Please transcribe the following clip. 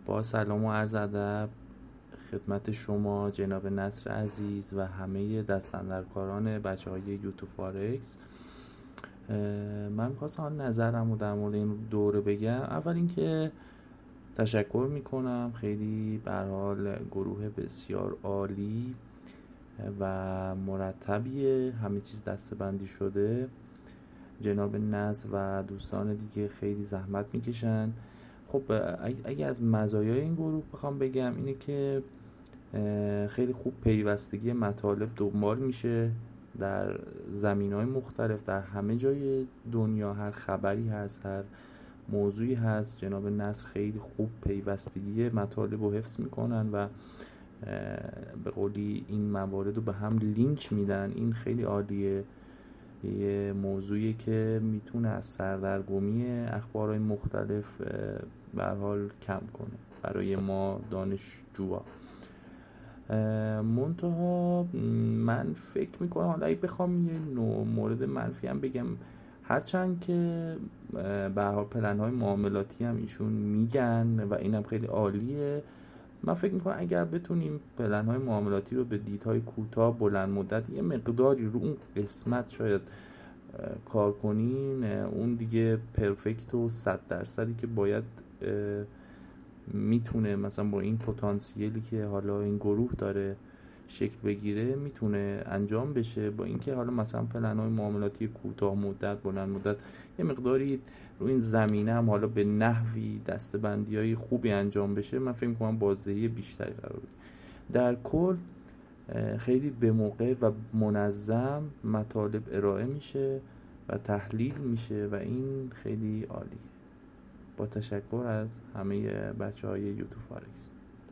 با سلام و عرض ادب خدمت شما جناب نصر عزیز و همه دستاندرکاران بچه های یوتیوب فارکس. من می‌خواستم نظرم رو در مورد این دوره بگم. اول اینکه تشکر میکنم، خیلی به هر حال گروه بسیار عالی و مرتبیه، همه چیز دسته‌بندی شده. جناب نصر و دوستان دیگه خیلی زحمت میکشن. خب اگه از مزایای این گروه بخوام بگم اینه که خیلی خوب پیوستگی مطالب دنبال میشه در زمینهای مختلف، در همه جای دنیا هر خبری هست، هر موضوعی هست، جناب نصر خیلی خوب پیوستگی مطالب رو حفظ میکنن و به قولی این موارد رو به هم لینک میدن. این خیلی عالیه، یه موضوعی که میتونه از سردرگمی اخبارهای مختلف به هر حال کم کنه برای ما دانشجوها. منتها من فکر میکنم، حالا اگه بخوام یه مورد منفی هم بگم، هرچند که به هر حال پلن‌های معاملاتی هم ایشون میگن و اینم خیلی عالیه، من فکر میکنم اگر بتونیم پلن‌های معاملاتی رو به دیدهای کوتاه بلند مدت یه مقداری رو اون قسمت شاید کار کنین، اون دیگه پرفکت و 100% که باید میتونه مثلا با این پتانسیلی که حالا این گروه داره شکل بگیره میتونه انجام بشه. با اینکه حالا مثلا پلن‌های معاملاتی کوتاه مدت بلند مدت یه مقداری رو این زمینه هم حالا به نحوی دسته‌بندی‌های خوبی انجام بشه، من فکر می‌کنم بازدهی بیشتری قرار بگیره. در کل خیلی به موقع و منظم مطالب ارائه میشه و تحلیل میشه و این خیلی عالیه. با تشکر از همه بچه های یوتیوب فارکس.